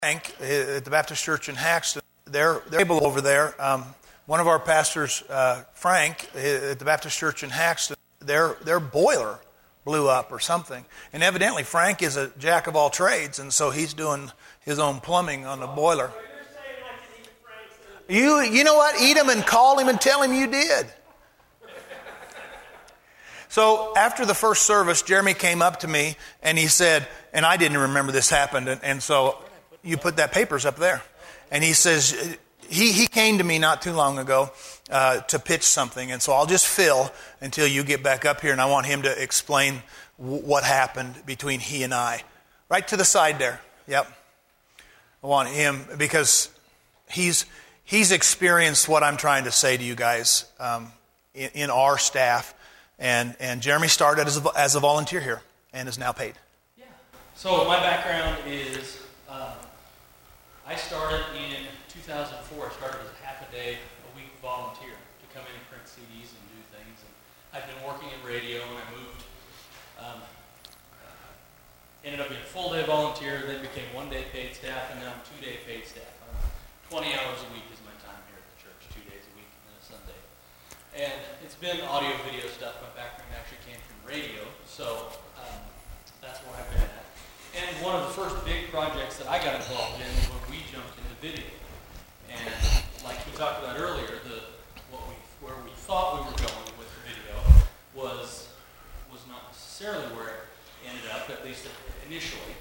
Frank at the Baptist Church in Haxton, they're able over there. One of our pastors, Frank at the Baptist Church in Haxton, their boiler blew up or something. And evidently Frank is a jack of all trades, and so he's doing his own plumbing on the boiler. You know what? Eat him and call him and tell him you did. So after the first service, Jeremy came up to me and he said, and I didn't remember this happened, and so you put that papers up there. And he says, he came to me not too long ago to pitch something, and so I'll just fill until you get back up here, and I want him to explain what happened between he and I. Right to the side there. Yep. I want him, because he's experienced what I'm trying to say to you guys in our staff. And Jeremy started as a volunteer here and is now paid. Yeah. So my background is I started in 2004. I started as half a day a week volunteer to come in and print CDs and do things. And I've been working in radio, and I moved. Ended up being a full-day volunteer, then became one-day paid staff, and now I'm two-day paid staff. 20 hours a week is my time here at the church, 2 days a week and then a Sunday. And it's been audio-video stuff. My background actually came from radio, so that's where I've been at. And one of the first big projects that I got involved in was when we jumped into video. And like we talked about earlier, where we thought we were going with the video was not necessarily where it ended up, at least initially,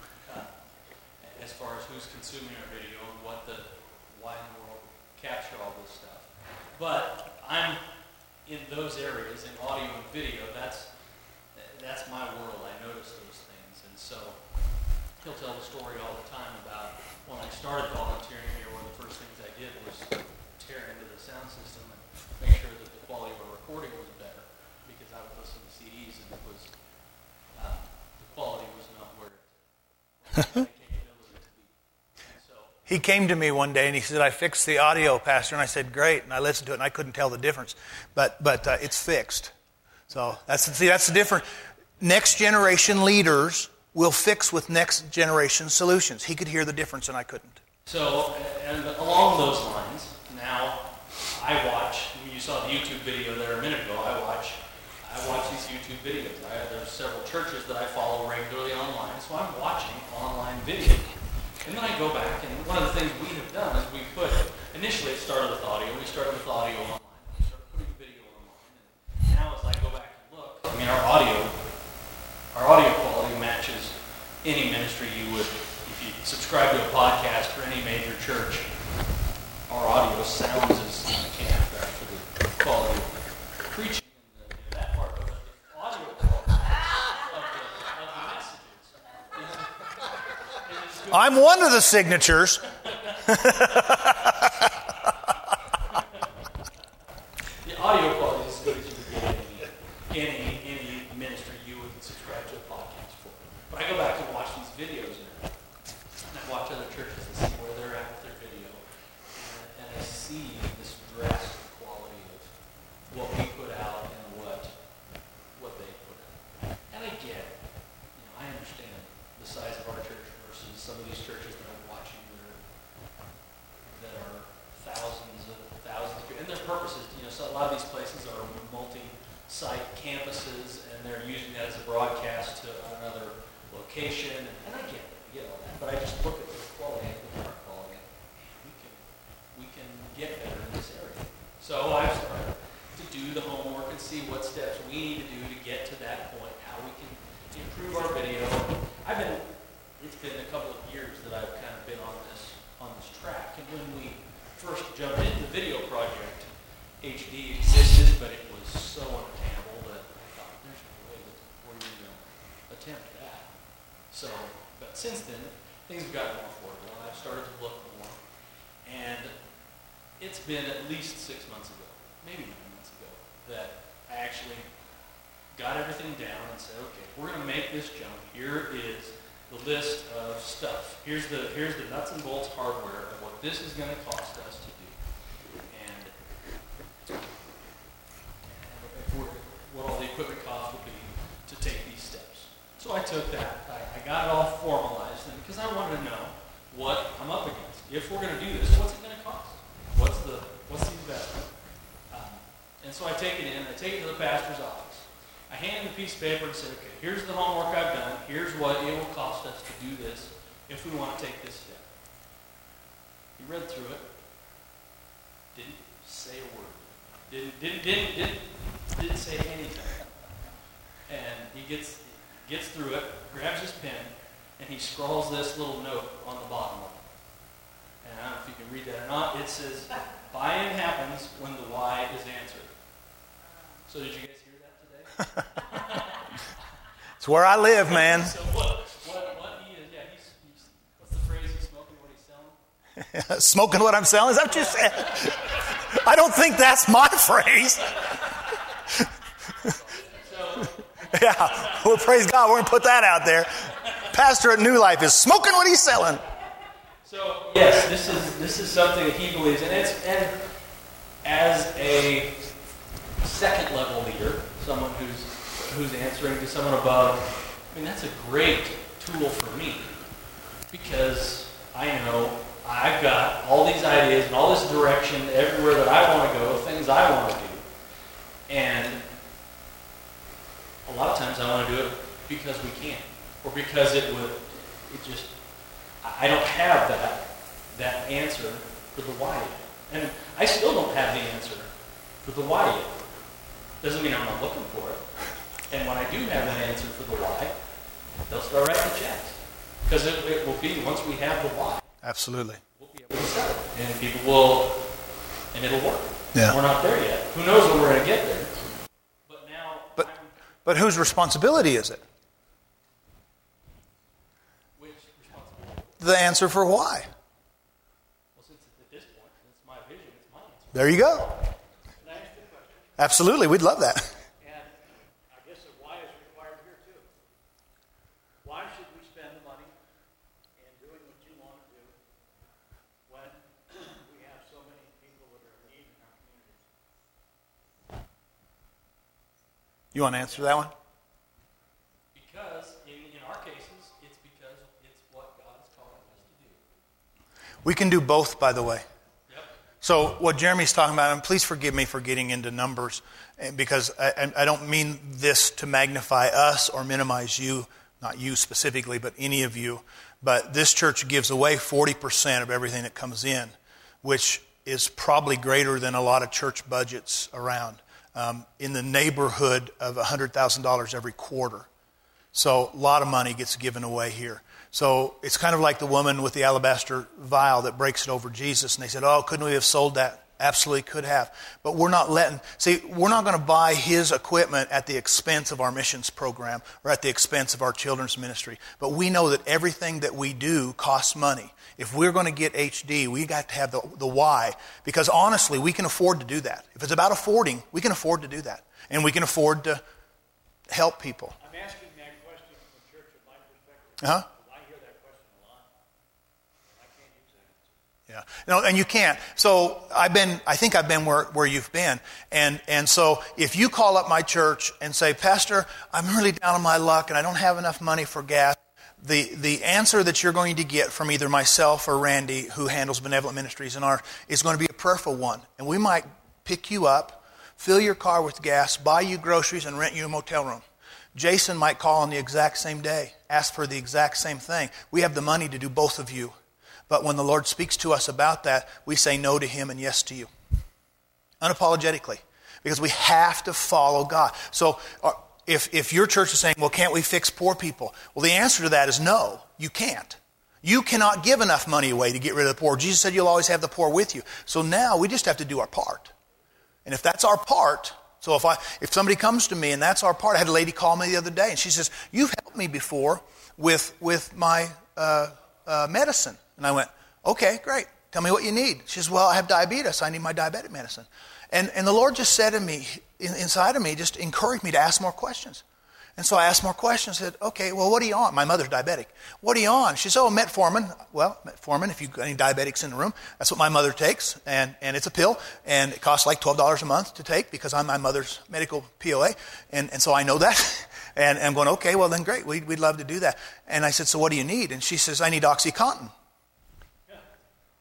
as far as who's consuming our video and why in the world capture all this stuff. But I'm in those areas, in audio and video. That's my world. I notice those things, and so he'll tell the story all the time about when I started volunteering here. One of the first things I did was tear into the sound system and make sure that the quality of our recording was better, because I would listen to CDs and it was the quality was not where it capability to be. And so He came to me one day and he said, "I fixed the audio, Pastor." And I said, "Great." And I listened to it and I couldn't tell the difference, but it's fixed. So that's the difference. Next generation leaders will fix with next generation solutions. He could hear the difference and I couldn't. So, and along those lines, now I watch. You saw the YouTube video there a minute ago. I watch these YouTube videos. There's several churches that I follow regularly online, so I'm watching online videos. And then I go back, and one of the things we have done is initially it started with audio. We started with audio online. We started putting video online. And now as I go back and look, I mean, our audio quality matches any ministry you would, if you subscribe to a podcast for any major church, our audio sounds as you can for the quality of preaching and that part of the audio quality of the messages. I'm one of the signatures. The audio quality is as good as you would get any ministry you would subscribe to a podcast for. But I go back and watch these videos and I watch other churches and see where they're at with their video, and I see this drastic quality of what we put out and what they put out. And I get it. I understand the size of our church versus some of these churches that I'm watching that are thousands of people. And their purposes, so a lot of these places are multi-site campuses, and they're using that as a broadcast to another location. And I get it. I get all that. But I just look at the quality and our quality. We can get better in this area. So I've started to do the homework and see what steps we need to do to get to that point, how we can improve our video. It's been a couple of years that I've kind of been on this track. And when we first jumped into the video project, HD existed, but it was so unattainable that I thought, there's no way that we're going to attempt that. So, but since then, things have gotten more affordable, and I've started to look more. And it's been at least 6 months ago, maybe 9 months ago, that I actually got everything down and said, okay, we're going to make this jump. Here is the list of stuff. Here's the nuts and bolts hardware of what this is going to cost us to do, and what all the equipment cost will be to take these steps. So I took that. I got it all formalized, and because I wanted to know what I'm up against. If we're going to do this, what's it going to cost? What's the investment? And so I take it in. I take it to the pastor's office. I hand him a piece of paper and say, okay, here's the homework I've done. Here's what it will cost us to do this if we want to take this step. He read through it. Didn't say a word. Didn't say anything. And he gets through it, grabs his pen, and he scrawls this little note on the bottom of it. And I don't know if you can read that or not. It says, buy-in happens when the why is answered. So did you guys hear that today? It's where I live, man. So what he is, he's what's the phrase? He's smoking what he's selling? Smoking what I'm selling? Is that what you said? I don't think that's my phrase. Yeah, well, praise God, we're going to put that out there. Pastor at New Life is smoking what he's selling. So yes, this is something that he believes in. And as a second level leader, someone who's answering to someone above, I mean, that's a great tool for me, because I know I've got all these ideas and all this direction everywhere that I want to go, things I want to do. And a lot of times I want to do it because we can, or because I don't have that answer for the why yet. And I still don't have the answer for the why yet. Doesn't mean I'm not looking for it. And when I do have an answer for the why, they'll start writing the checks. Because it will be, once we have the why, absolutely, we'll be able to sell it. And people will, and it'll work. Yeah. We're not there yet. Who knows when we're going to get there? But now... But whose responsibility is it? Which responsibility? The answer for why. Well, since at this point, it's my vision, it's my answer. There you go. Can I ask you a question? Absolutely, we'd love that. And I guess the why is required here too. Why should we spend the money in doing what you want to do when we have so many people that are in need in our community? You want to answer that one? Because in our cases, it's because it's what God is calling us to do. We can do both, by the way. Yep. So what Jeremy's talking about, and please forgive me for getting into numbers, because I don't mean this to magnify us or minimize you, not you specifically, but any of you. But this church gives away 40% of everything that comes in, which is probably greater than a lot of church budgets around. In the neighborhood of $100,000 every quarter. So a lot of money gets given away here. So it's kind of like the woman with the alabaster vial that breaks it over Jesus. And they said, oh, couldn't we have sold that? Absolutely could have. But we're not going to buy his equipment at the expense of our missions program or at the expense of our children's ministry. But we know that everything that we do costs money. If we're going to get HD, we got to have the why. Because honestly, we can afford to do that. If it's about affording, we can afford to do that. And we can afford to help people. I'm asking that question from the church of my perspective. Uh-huh. I hear that question a lot. And I can't use that answer. Yeah. No, and you can't. So I think I've been where you've been. And so if you call up my church and say, Pastor, I'm really down on my luck and I don't have enough money for gas, the answer that you're going to get from either myself or Randy, who handles Benevolent Ministries and is going to be a prayerful one. And we might pick you up, fill your car with gas, buy you groceries, and rent you a motel room. Jason might call on the exact same day, ask for the exact same thing. We have the money to do both of you. But when the Lord speaks to us about that, we say no to him and yes to you. Unapologetically. Because we have to follow God. So if your church is saying, well, can't we fix poor people? Well, the answer to that is no, you can't. You cannot give enough money away to get rid of the poor. Jesus said you'll always have the poor with you. So now we just have to do our part. And if that's our part, so if somebody comes to me and that's our part, I had a lady call me the other day and she says, you've helped me before with my medicine. And I went, okay, great. Tell me what you need. She says, well, I have diabetes. I need my diabetic medicine. And the Lord just said to me, inside of me, just encouraged me to ask more questions. And so I asked more questions. I said, okay, well, what are you on? My mother's diabetic. What are you on? She said, oh, metformin. Well, metformin, if you've got any diabetics in the room, that's what my mother takes. And it's a pill. And it costs like $12 a month to take because I'm my mother's medical POA. And so I know that. And I'm going, okay, well, then great. We'd love to do that. And I said, so what do you need? And she says, I need OxyContin.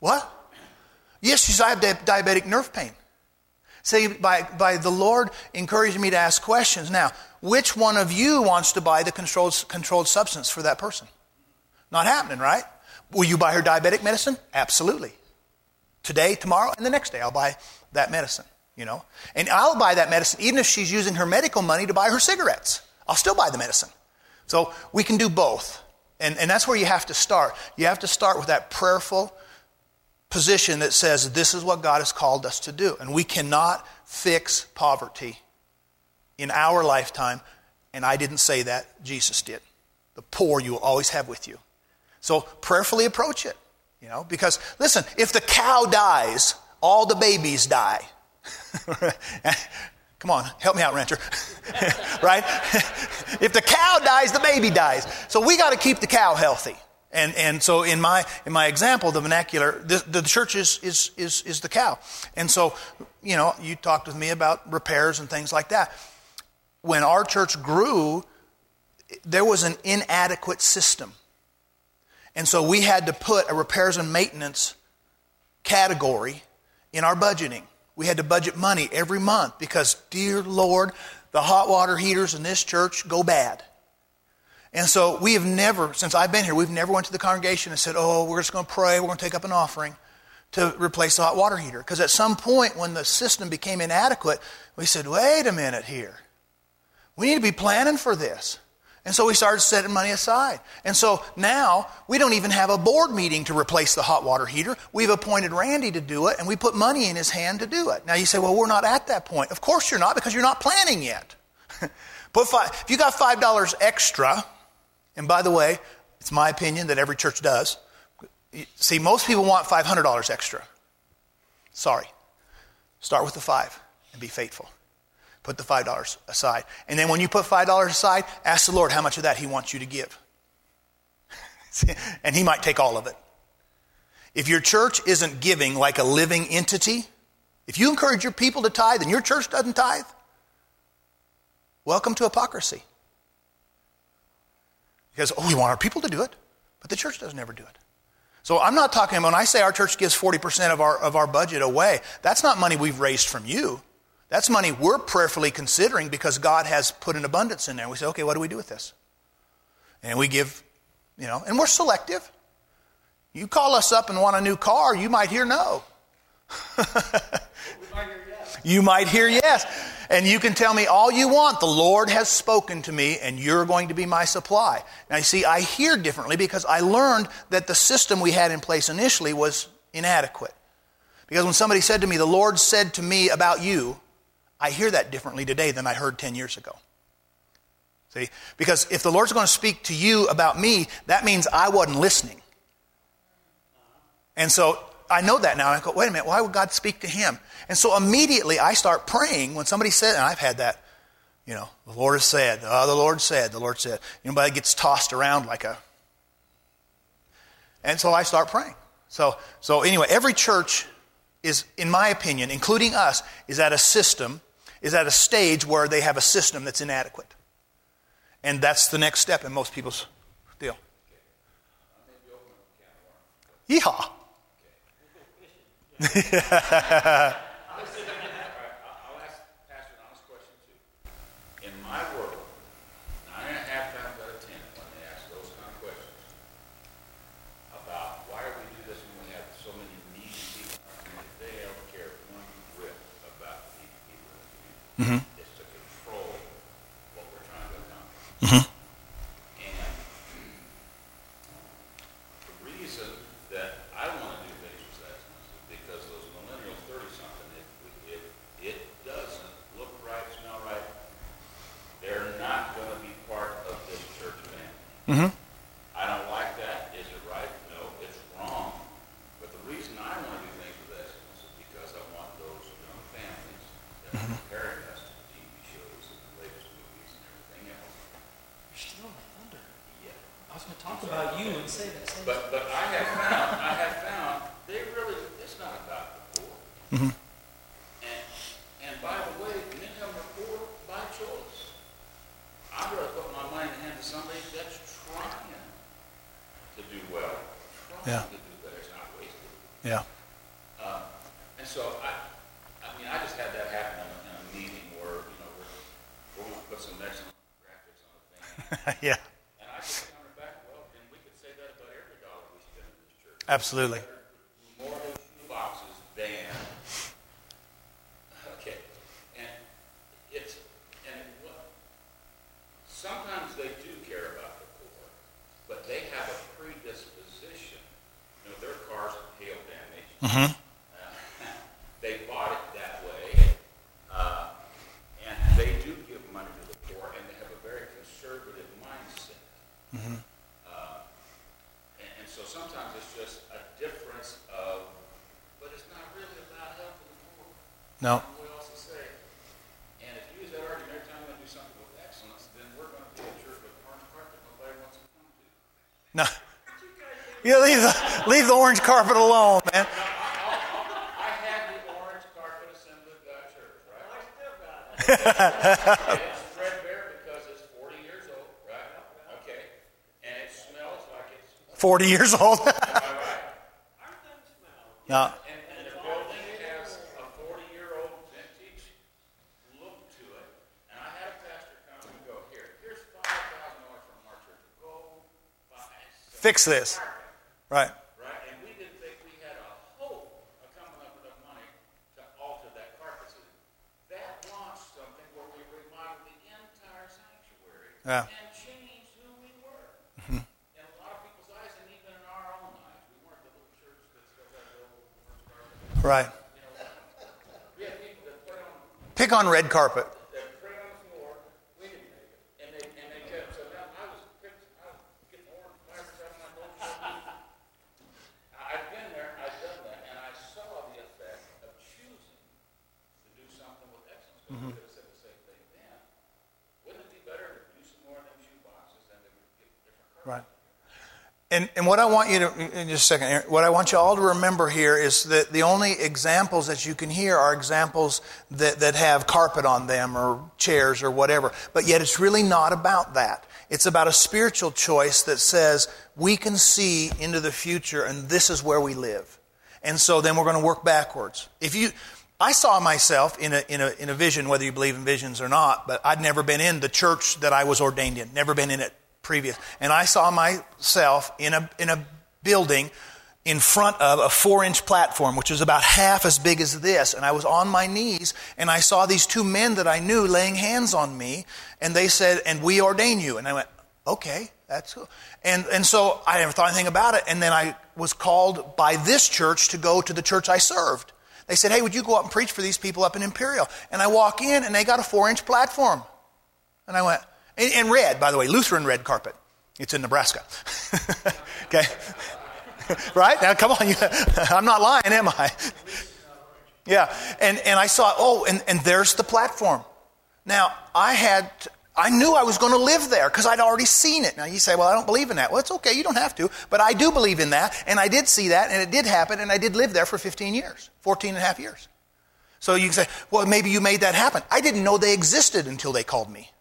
What? Yes, she says, I have diabetic nerve pain. See, by the Lord encouraging me to ask questions. Now, which one of you wants to buy the controlled substance for that person? Not happening, right? Will you buy her diabetic medicine? Absolutely. Today, tomorrow, and the next day I'll buy that medicine, you know. And I'll buy that medicine even if she's using her medical money to buy her cigarettes. I'll still buy the medicine. So we can do both. And that's where you have to start. You have to start with that prayerful position that says this is what God has called us to do. And we cannot fix poverty in our lifetime. And I didn't say that. Jesus did. The poor you will always have with you. So prayerfully approach it. You know, because listen, if the cow dies, all the babies die. Come on, help me out, rancher. Right? If the cow dies, the baby dies. So we got to keep the cow healthy. And so in my example, the vernacular, the church is the cow. And so, you know, you talked with me about repairs and things like that. When our church grew, there was an inadequate system. And so we had to put a repairs and maintenance category in our budgeting. We had to budget money every month because, dear Lord, the hot water heaters in this church go bad. And so we have never, since I've been here, we've never went to the congregation and said, oh, we're just going to pray, we're going to take up an offering to replace the hot water heater. Because at some point when the system became inadequate, we said, wait a minute here. We need to be planning for this. And so we started setting money aside. And so now we don't even have a board meeting to replace the hot water heater. We've appointed Randy to do it, and we put money in his hand to do it. Now you say, well, we're not at that point. Of course you're not, because you're not planning yet. If you got $5 extra, and by the way, it's my opinion that every church does. See, most people want $500 extra. Sorry. Start with the 5 and be faithful. Put the $5 aside. And then when you put $5 aside, ask the Lord how much of that He wants you to give. And He might take all of it. If your church isn't giving like a living entity, if you encourage your people to tithe and your church doesn't tithe, welcome to hypocrisy. Because, we want our people to do it, but the church doesn't ever do it. So I'm not talking, when I say our church gives 40% of our budget away, that's not money we've raised from you. That's money we're prayerfully considering because God has put an abundance in there. We say, okay, what do we do with this? And we give, and we're selective. You call us up and want a new car, you might hear no. You might hear yes. And you can tell me all you want. The Lord has spoken to me and you're going to be my supply. Now you see, I hear differently because I learned that the system we had in place initially was inadequate. Because when somebody said to me, the Lord said to me about you, I hear that differently today than I heard 10 years ago. See? Because if the Lord's going to speak to you about me, that means I wasn't listening. And so I know that now. And I go, wait a minute, why would God speak to him? And so immediately I start praying when somebody said, and I've had that, the Lord has said, the Lord said, the Lord said. Anybody gets tossed around like a... And so I start praying. So anyway, every church is, in my opinion, including us, is at a stage where they have a system that's inadequate. And that's the next step in most people's deal. Yeehaw. I'll ask Pastor an honest question too. In my world, 9.5 times out of 10, when they ask those kind of questions about why do we do this when we have so many needy people in our community, they don't care one whit about the needy people in the community. Mm-hmm. It's to control what we're trying to accomplish. Mm-hmm. And the reason that I want to do things with excellence is because those millennials, 30-something, it doesn't look right, smell right. They're not going to be part of this church family. Mm-hmm. I don't like that. Is it right? No, it's wrong. But the reason I want to do things with excellence is because I want those young families that are comparing us to the TV shows and the latest movies and everything else. You're still in the thunder. Yeah. I was going to talk about you and say that same But I have found it's not about the poor. Mm-hmm. And by the way, many of them are poor by choice. I'd rather put my money in the hands of somebody that's trying to do well, trying to do better. It's not wasted. Yeah. And so I just had that happen in a meeting where, we're going to put some excellent graphics on the thing. Yeah. And I just countered back, well, then we could say that about every dollar we spend in this church. Absolutely. More shoe boxes than, okay. Sometimes they do care about the poor, but they have a predisposition. Their car's hail damaged. Mm-hmm. They bought it that way, and they do give money to the poor, and they have a very conservative mindset. Mm-hmm. And so sometimes it's just a difference of, but it's not really about helping the poor. No. We also say, and if you use that argument every time we do something with excellence, then we're going to be a church with orange carpet nobody wants to come to. No. Yeah, leave the orange carpet alone, man. It's threadbare because it's 40 years old, right? Okay. And it smells like it's 40 years old. all right. No. And the building has a 40-year-old vintage look to it. And I had a pastor come and go, here's $5,000 from our church. Go buy Fix this. Right. Right? And we didn't think we had a hope of coming up with enough money to alter that carpet. So that launched something where we remodeled the entire sanctuary Yeah. and changed who we were. In a lot of people's eyes, and even in our own eyes, we weren't the little church that still had the old orange carpet. Right. We had people that put on Pick on red carpet. that prayed on the floor. We didn't make it, and they kept. So now I was getting orange fibers out of my bones. I've been there, I've done that, and I saw the effect of choosing to do something with excellence. We could have said the same thing then. Wouldn't it be better to do some more of them shoe boxes than to get different colors? Right. And what I want you to, in just a second, Aaron, what I want you all to remember here is that the only examples that you can hear are examples that have carpet on them or chairs or whatever. But yet it's really not about that. It's about a spiritual choice that says we can see into the future and this is where we live. And so then we're going to work backwards. I saw myself in a vision, whether you believe in visions or not, but I'd never been in the church that I was ordained in, never been in it previous. And I saw myself in a building in front of a 4-inch platform, which was about half as big as this. And I was on my knees, and I saw these two men that I knew laying hands on me, and they said, "And we ordain you." And I went, "Okay, that's cool." And so I never thought anything about it. And then I was called by this church to go to the church I served. They said, "Hey, would you go up and preach for these people up in Imperial?" And I walk in, and they got a 4-inch platform. And I went, and red, by the way, Lutheran red carpet. It's in Nebraska. Okay? Right? Now, come on. I'm not lying, am I? Yeah. And I saw, and there's the platform. Now, I knew I was going to live there because I'd already seen it. Now, you say, "Well, I don't believe in that." Well, it's okay. You don't have to. But I do believe in that. And I did see that. And it did happen. And I did live there for 15 years, 14 and a half years. So you can say, "Well, maybe you made that happen." I didn't know they existed until they called me.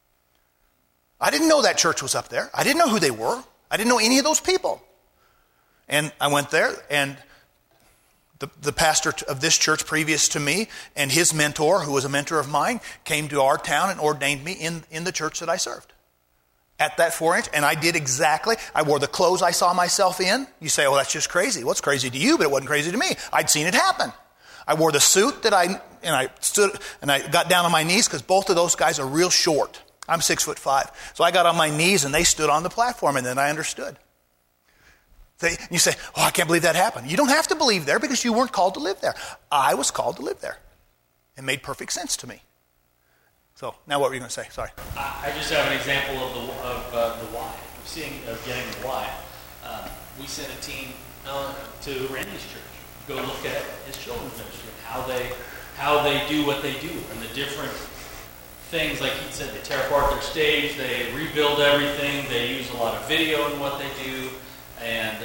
I didn't know that church was up there. I didn't know who they were. I didn't know any of those people. And I went there, and the pastor of this church previous to me and his mentor, who was a mentor of mine, came to our town and ordained me in the church that I served. At that 4-inch, and I did exactly. I wore the clothes I saw myself in. You say, "Oh, that's just crazy." Well, it's crazy to you, but it wasn't crazy to me. I'd seen it happen. I wore the suit that I stood, and I got down on my knees because both of those guys are real short. I'm 6'5". So I got on my knees and they stood on the platform, and then I understood. You say, "Oh, I can't believe that happened." You don't have to believe there because you weren't called to live there. I was called to live there. It made perfect sense to me. So now what were you going to say? Sorry. I just have an example of the why. Of getting the why. We sent a team to Randy's church. Go look at his children's ministry and how they do what they do and the different things. Like he said, they tear apart their stage, they rebuild everything, they use a lot of video in what they do, and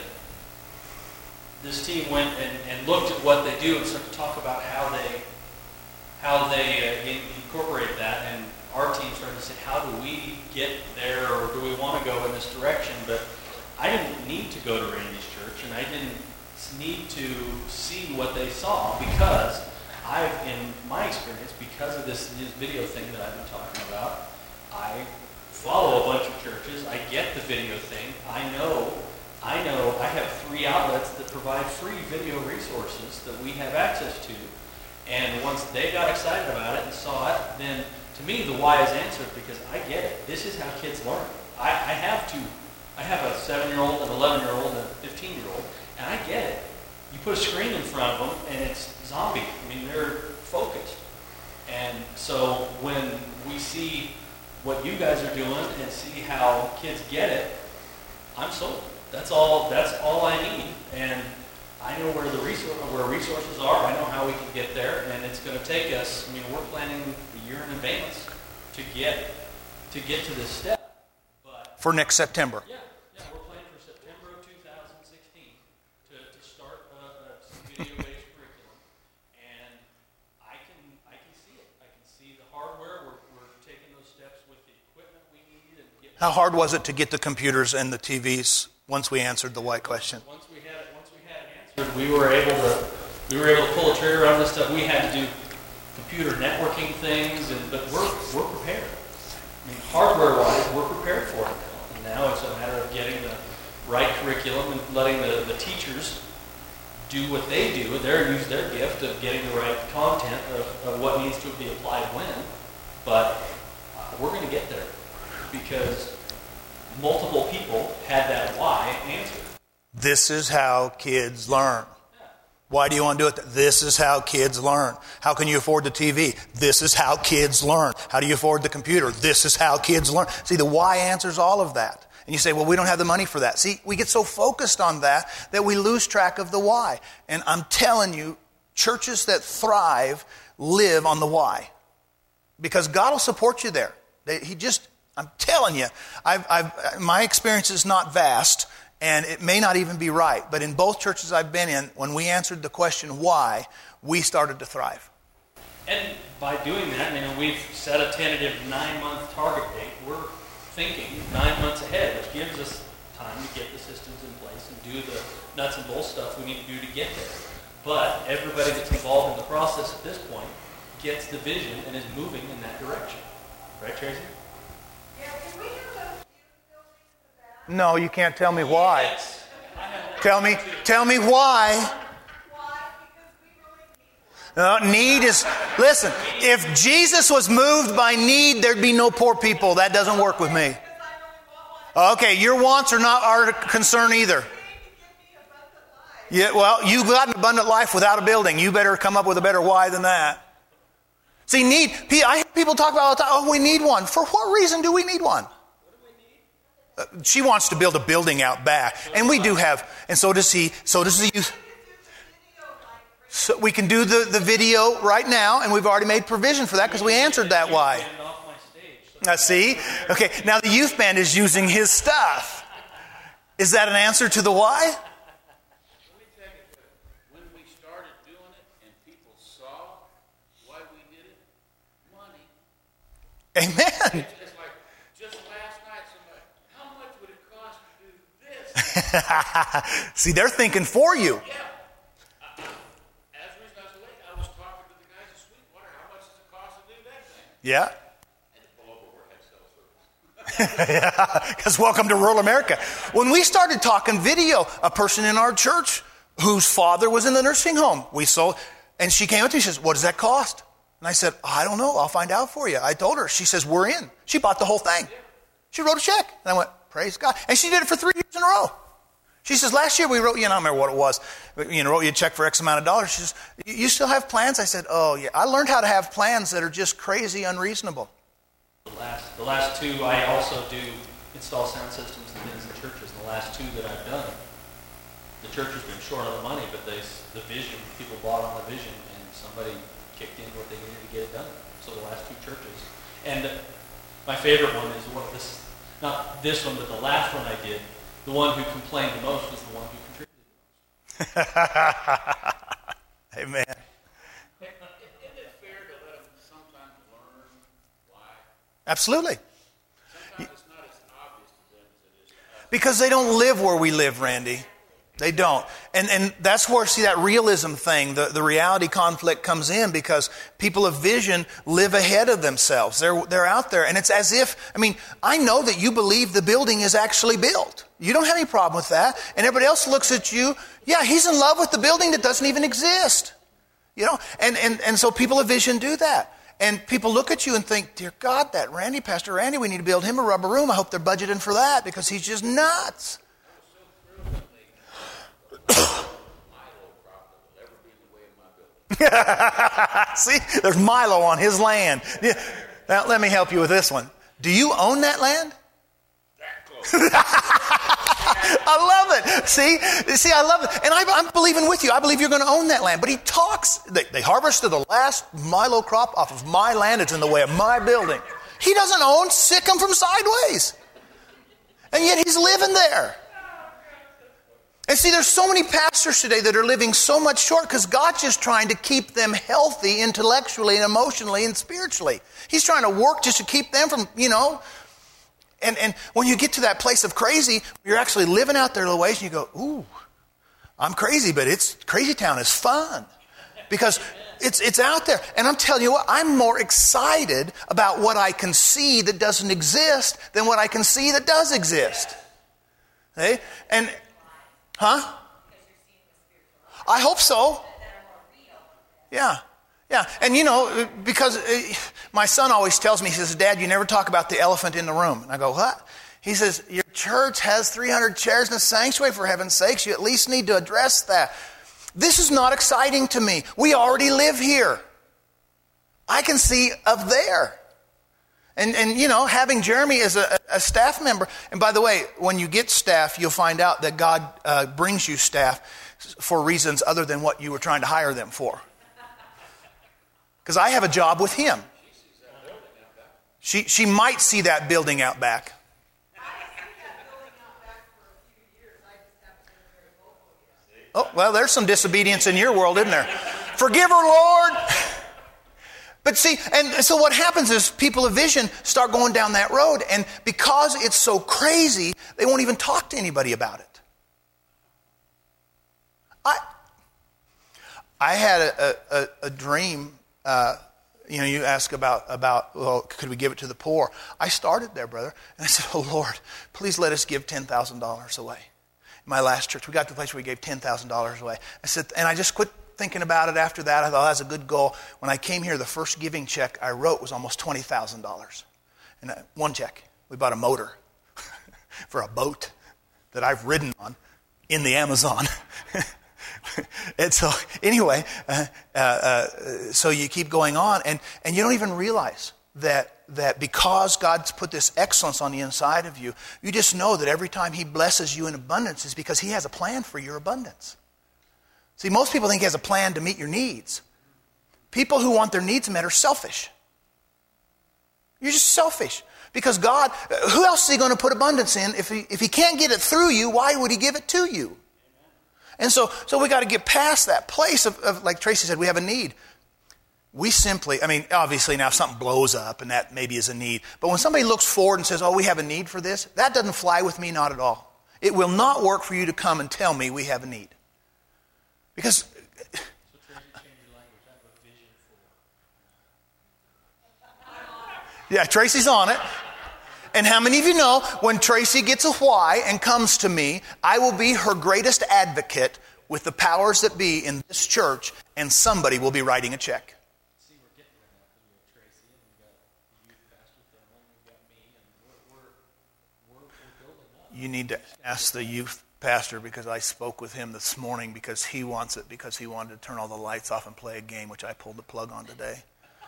this team went and looked at what they do and started to talk about how they incorporate that, and our team started to say, how do we get there, or do we want to go in this direction? But I didn't need to go to Randy's church, and I didn't need to see what they saw, because in my experience, because of this video thing that I've been talking about, I follow a bunch of churches. I get the video thing. I know I have 3 outlets that provide free video resources that we have access to. And once they got excited about it and saw it, then to me the why is answered, because I get it. This is how kids learn. I have a 7-year-old, an 11-year-old, and a 15-year-old, and I get it. You put a screen in front of them, and it's zombie. I mean, they're focused. And so when we see what you guys are doing and see how kids get it, I'm sold. That's all I need. And I know where resources are. I know how we can get there, and it's going to take us. I mean, we're planning a year in advance to get to this step. But For next September. yeah, we're planning for September of 2016 to start some video-based curriculum, and I can see it. I can see the hardware. We're taking those steps with the equipment we need and get. How hard was it to get the computers and the TVs once we answered the why question? Once we had it answered, we were able to pull a trigger on this stuff. We had to do computer networking things, but we're prepared. I mean, hardware-wise, we're prepared for it now. And now it's a matter of getting the right curriculum and letting the teachers do what they do. Use their gift of getting the right content of what needs to be applied when. But we're going to get there, because multiple people had that why answered. This is how kids learn. Why do you want to do it? This is how kids learn. How can you afford the TV? This is how kids learn. How do you afford the computer? This is how kids learn. See, the why answers all of that. And you say, well, we don't have the money for that. See, we get so focused on that we lose track of the why. And I'm telling you, churches that thrive live on the why. Because God will support you there. I'm telling you, my experience is not vast, and it may not even be right. But in both churches I've been in, when we answered the question why, we started to thrive. And by doing that, we've set a tentative 9-month target date. We're thinking 9 months ahead, which gives us time to get the systems in place and do the nuts and bolts stuff we need to do to get there. But everybody that's involved in the process at this point gets the vision and is moving in that direction. Right, Tracy? No, you can't tell me why. Yes. Tell me why. Need is, listen, if Jesus was moved by need, there'd be no poor people. That doesn't work with me. Okay, your wants are not our concern either. Yeah, well, you've got an abundant life without a building. You better come up with a better why than that. See, need, I hear people talk about all the time, oh, we need one. For what reason do we need one? She wants to build a building out back. And we do have, and so does he, so does the youth. So we can do the video right now, and we've already made provision for that because we answered that why. See? Okay, now the youth band is using his stuff. Is that an answer to the why? Let me tell you, when we started doing it and people saw why we did it, money. Amen. It's like, just last night, somebody, how much would it cost to do this? See, they're thinking for you. Yeah. As a reason I was late, I was talking to the guys at Sweetwater, how much does it cost to do that thing? Yeah. And the bulb overhead cell service. Yeah, because welcome to rural America. When we started talking video, a person in our church whose father was in the nursing home, and she came up to me, she says, what does that cost? And I said, I don't know, I'll find out for you. I told her. She says, we're in. She bought the whole thing. She wrote a check. And I went, praise God. And she did it for 3 years in a row. She says, last year we wrote you, and I don't remember what it was, wrote you a check for X amount of dollars. She says, you still have plans? I said, oh yeah. I learned how to have plans that are just crazy unreasonable. The last two, I also do install sound systems and things in churches. The last two that I've done, the church has been short on the money, but the vision, people bought on the vision, and somebody kicked in what they needed to get it done. So the last two churches. And my favorite one is not this one, but the last one I did. The one who complained the most was the one who contributed the most. Amen. Isn't it fair to let them sometimes learn why? Absolutely. Sometimes it's not as obvious to them as it is to us. Because they don't live where we live, Randy. They don't. and that's where, see, that realism thing, the reality conflict comes in, because people of vision live ahead of themselves. They're out there, and it's as if, I mean, I know that you believe the building is actually built. You don't have any problem with that. And everybody else looks at you, yeah, he's in love with the building that doesn't even exist. You know, and so people of vision do that. And people look at you and think, dear God, that Randy, Pastor Randy, we need to build him a rubber room. I hope they're budgeting for that, because he's just nuts. See, there's Milo on his land. Yeah. Now, let me help you with this one. Do you own that land? I love it. See, I love it. And I'm believing with you. I believe you're going to own that land. But he talks, they harvested the last Milo crop off of my land. It's in the way of my building. He doesn't own Sikkim from sideways. And yet he's living there. And see, there's so many pastors today that are living so much short because God's just trying to keep them healthy intellectually and emotionally and spiritually. He's trying to work just to keep them from, you know. And when you get to that place of crazy, you're actually living out there a little ways and you go, ooh, I'm crazy, but Crazy Town is fun. Because it's out there. And I'm telling you what, I'm more excited about what I can see that doesn't exist than what I can see that does exist. Hey? And... Huh? I hope so. Yeah. Yeah. And you know, because my son always tells me, he says, Dad, you never talk about the elephant in the room. And I go, what? He says, your church has 300 chairs in the sanctuary, for heaven's sakes. You at least need to address that. This is not exciting to me. We already live here. I can see up there. And you know, having Jeremy as a staff member, and by the way, when you get staff, you'll find out that God brings you staff for reasons other than what you were trying to hire them for. Because I have a job with him. She might see that building out back. Oh, well, there's some disobedience in your world, isn't there? Forgive her, Lord. But see, and so what happens is people of vision start going down that road, and because it's so crazy, they won't even talk to anybody about it. I had a dream. You know, you ask about, well, could we give it to the poor? I started there, brother, and I said, oh, Lord, please let us give $10,000 away. In my last church, we got to the place where we gave $10,000 away. I said, and I just quit thinking about it after that. I thought that's a good goal. When I came here, the first giving check I wrote was almost $20,000. And one check. We bought a motor for a boat that I've ridden on in the Amazon. And so anyway, so you keep going on, and you don't even realize that because God's put this excellence on the inside of you, you just know that every time he blesses you in abundance is because he has a plan for your abundance. See, most people think he has a plan to meet your needs. People who want their needs met are selfish. You're just selfish. Because God, who else is he going to put abundance in? If he can't get it through you, why would he give it to you? And so we got to get past that place of, like Tracy said, we have a need. We simply, I mean, obviously now if something blows up and that maybe is a need. But when somebody looks forward and says, oh, we have a need for this, that doesn't fly with me, not at all. It will not work for you to come and tell me we have a need. Because yeah, Tracy's on it. And how many of you know when Tracy gets a why and comes to me, I will be her greatest advocate with the powers that be in this church, and somebody will be writing a check. See, we're getting there now because we have Tracy and we got the youth pastor Finley, we got me, and we're building up. You need to ask the youth pastor, because I spoke with him this morning because he wants it, because he wanted to turn all the lights off and play a game, which I pulled the plug on today.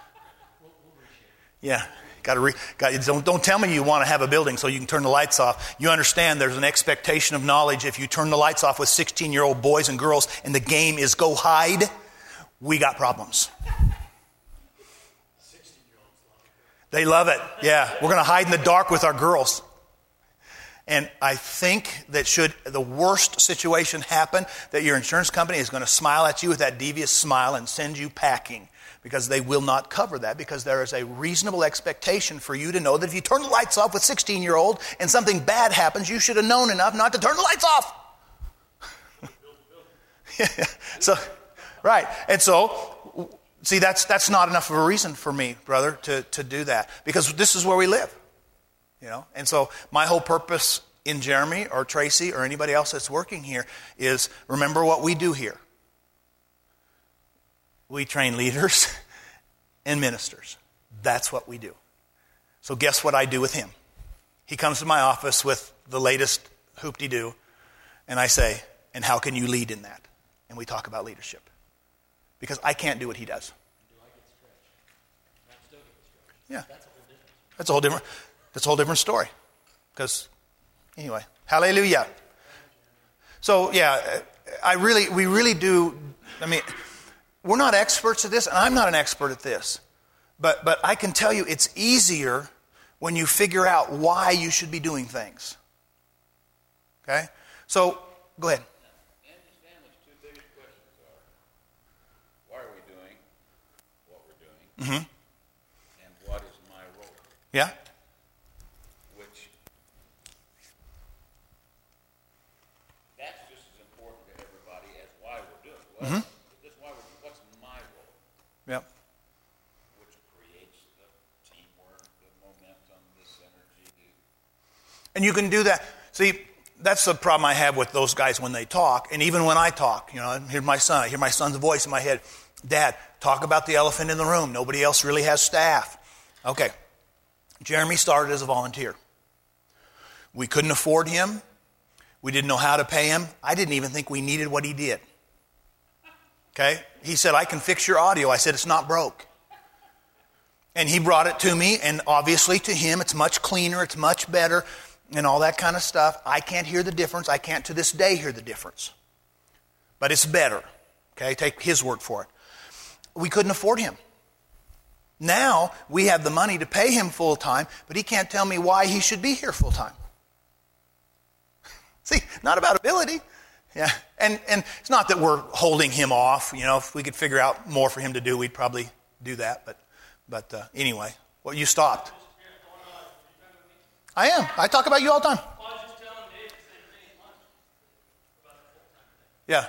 Yeah, don't tell me you want to have a building so you can turn the lights off. You understand there's an expectation of knowledge. If you turn the lights off with 16-year-old boys and girls and the game is go hide, we got problems. They love it. Yeah, we're going to hide in the dark with our girls. And I think that should the worst situation happen, that your insurance company is going to smile at you with that devious smile and send you packing, because they will not cover that, because there is a reasonable expectation for you to know that if you turn the lights off with 16-year-old and something bad happens, you should have known enough not to turn the lights off. So, right. And so, see, that's not enough of a reason for me, brother, to do that. Because this is where we live. And so my whole purpose in Jeremy or Tracy or anybody else that's working here is remember what we do here. We train leaders and ministers. That's what we do. So guess what I do with him? He comes to my office with the latest hoop-de-doo, and I say, and how can you lead in that? And we talk about leadership. Because I can't do what he does. Yeah. That's a whole different story. Because, anyway, hallelujah. So, yeah, we really do, we're not experts at this, and I'm not an expert at this. But I can tell you it's easier when you figure out why you should be doing things. Okay? So, go ahead. Andy's family's two biggest questions are, why are we doing what we're doing? Mm-hmm. And what is my role? Yeah? Which, that's just as important to everybody as why we're doing it. Mm-hmm. What's my role? Yep. Which creates the teamwork, the momentum, the synergy. And you can do that. See, that's the problem I have with those guys when they talk. And even when I talk, I hear my son's voice in my head. Dad, talk about the elephant in the room. Nobody else really has staff. Okay. Jeremy started as a volunteer. We couldn't afford him. We didn't know how to pay him. I didn't even think we needed what he did. Okay? He said, I can fix your audio. I said, it's not broke. And he brought it to me, and obviously to him, it's much cleaner, it's much better, and all that kind of stuff. I can't hear the difference. I can't to this day hear the difference. But it's better. Okay? Take his word for it. We couldn't afford him. Now, we have the money to pay him full time, but he can't tell me why he should be here full time. See, not about ability. Yeah, and it's not that we're holding him off. If we could figure out more for him to do, we'd probably do that. But anyway, well, you stopped. I am. I talk about you all the time. Yeah.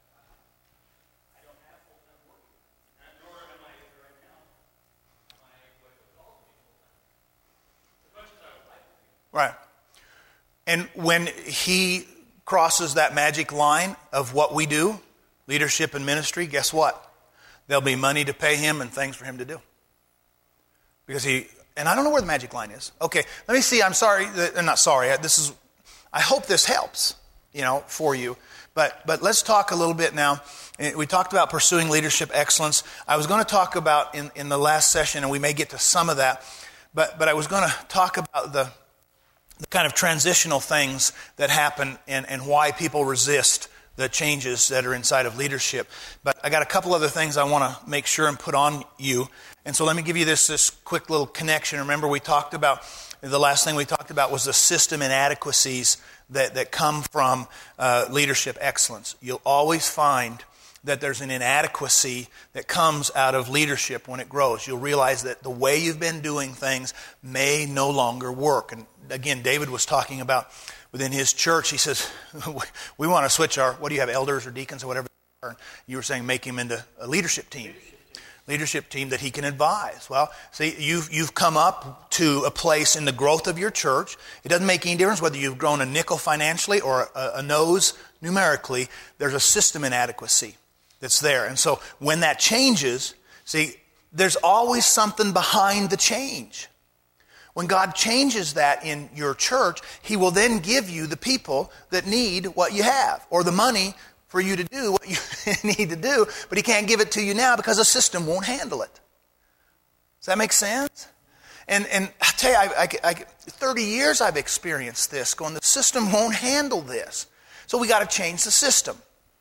Right. And when he crosses that magic line of what we do, leadership and ministry, guess what? There'll be money to pay him and things for him to do. Because and I don't know where the magic line is. Okay, let me see. I'm sorry. I'm not sorry. I hope this helps, for you. But let's talk a little bit now. We talked about pursuing leadership excellence. I was going to talk about in the last session, and we may get to some of that, but I was going to talk about the kind of transitional things that happen and why people resist the changes that are inside of leadership. But I got a couple other things I want to make sure and put on you. And so let me give you this quick little connection. Remember the last thing we talked about was the system inadequacies that come from leadership excellence. You'll always find that there's an inadequacy that comes out of leadership when it grows. You'll realize that the way you've been doing things may no longer work. And again, David was talking about within his church, he says, we want to switch what do you have, elders or deacons or whatever? You were saying make him into a leadership team. Leadership team that he can advise. Well, see, you've come up to a place in the growth of your church. It doesn't make any difference whether you've grown a nickel financially or a nose numerically. There's a system inadequacy that's there. And so when that changes, see, there's always something behind the change. When God changes that in your church, He will then give you the people that need what you have, or the money for you to do what you need to do, but He can't give it to you now because the system won't handle it. Does that make sense? And I tell you, I 30 years I've experienced this, going, the system won't handle this. So we got to change the system.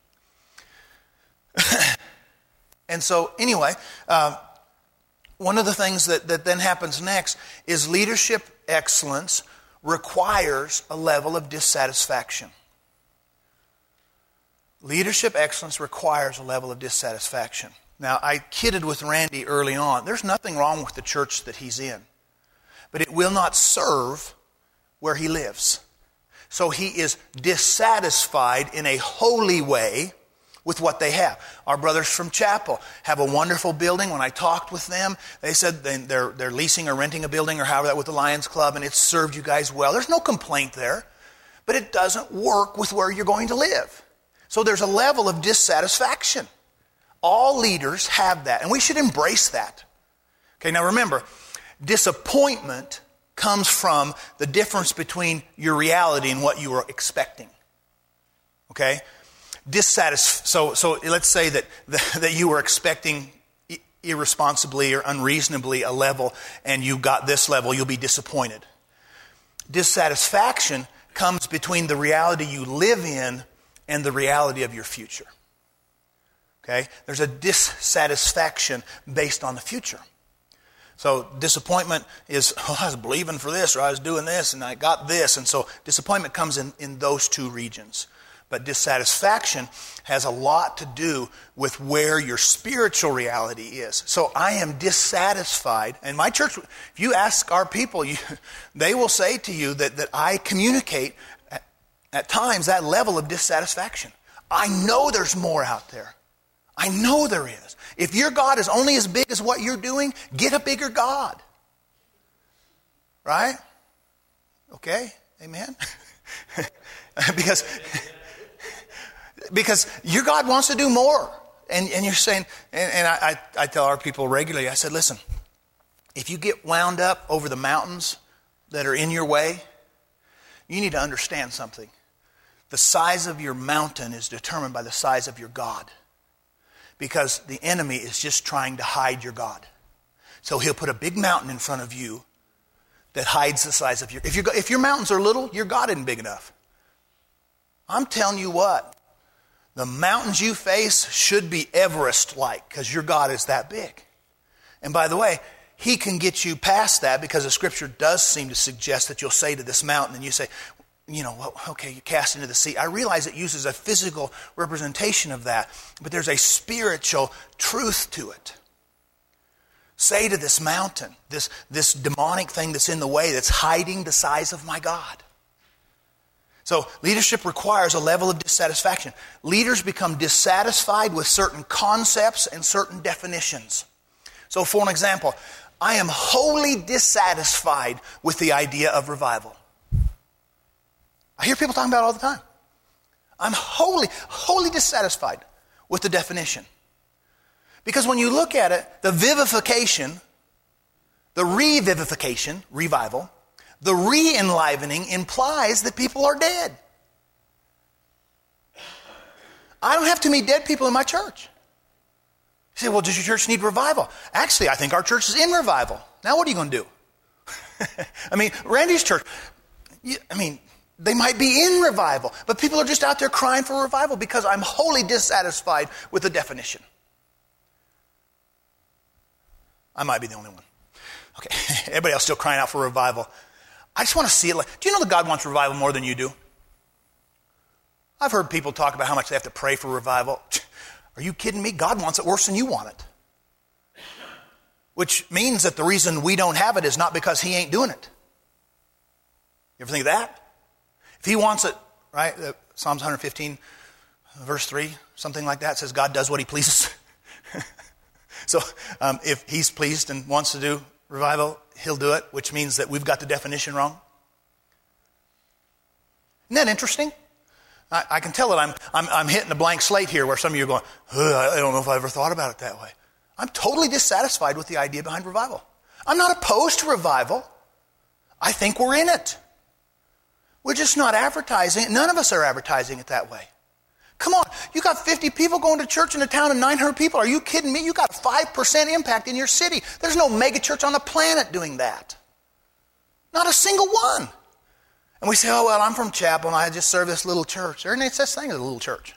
And so anyway, one of the things that then happens next is leadership excellence requires a level of dissatisfaction. Leadership excellence requires a level of dissatisfaction. Now, I kidded with Randy early on. There's nothing wrong with the church that he's in, but it will not serve where he lives. So he is dissatisfied in a holy way with what they have. Our brothers from Chapel have a wonderful building. When I talked with them, they said they're leasing or renting a building or however that with the Lions Club, and it's served you guys well. There's no complaint there, but it doesn't work with where you're going to live. So there's a level of dissatisfaction. All leaders have that, and we should embrace that. Okay, now remember, disappointment comes from the difference between your reality and what you were expecting. Okay? So let's say that you were expecting irresponsibly or unreasonably a level, and you got this level, you'll be disappointed. Dissatisfaction comes between the reality you live in and the reality of your future. Okay? There's a dissatisfaction based on the future. So disappointment is, I was believing for this, or I was doing this, and I got this. And so disappointment comes in those two regions. But dissatisfaction has a lot to do with where your spiritual reality is. So I am dissatisfied. And my church, if you ask our people, they will say to you that I communicate at times that level of dissatisfaction. I know there's more out there. I know there is. If your God is only as big as what you're doing, get a bigger God. Right? Okay? Amen? Because your God wants to do more. And you're saying, and I tell our people regularly, I said, listen, if you get wound up over the mountains that are in your way, you need to understand something. The size of your mountain is determined by the size of your God. Because the enemy is just trying to hide your God. So he'll put a big mountain in front of you that hides the size of your... If your mountains are little, your God isn't big enough. I'm telling you what, the mountains you face should be Everest-like because your God is that big. And by the way, he can get you past that because the scripture does seem to suggest that you'll say to this mountain, and you say, okay, you cast into the sea. I realize it uses a physical representation of that, but there's a spiritual truth to it. Say to this mountain, this demonic thing that's in the way, that's hiding the size of my God. So leadership requires a level of dissatisfaction. Leaders become dissatisfied with certain concepts and certain definitions. So for an example, I am wholly dissatisfied with the idea of revival. I hear people talking about it all the time. I'm wholly dissatisfied with the definition. Because when you look at it, the vivification, the revivification, revival, the re-enlivening implies that people are dead. I don't have too many dead people in my church. You say, well, does your church need revival? Actually, I think our church is in revival. Now what are you going to do? Randy's church, they might be in revival, but people are just out there crying for revival because I'm wholly dissatisfied with the definition. I might be the only one. Okay, everybody else still crying out for revival. I just want to see it. Do you know that God wants revival more than you do? I've heard people talk about how much they have to pray for revival. Are you kidding me? God wants it worse than you want it. Which means that the reason we don't have it is not because he ain't doing it. You ever think of that? If he wants it, right? Psalms 115, verse 3, something like that, says God does what he pleases. So if he's pleased and wants to do revival, he'll do it, which means that we've got the definition wrong. Isn't that interesting? I can tell that I'm hitting a blank slate here where some of you are going, I don't know if I ever thought about it that way. I'm totally dissatisfied with the idea behind revival. I'm not opposed to revival. I think we're in it. We're just not advertising it. None of us are advertising it that way. Come on, you got 50 people going to church in a town of 900 people. Are you kidding me? You got 5% impact in your city. There's no mega church on the planet doing that. Not a single one. And we say, oh, well, I'm from Chapel and I just serve this little church. There ain't such thing as a little church.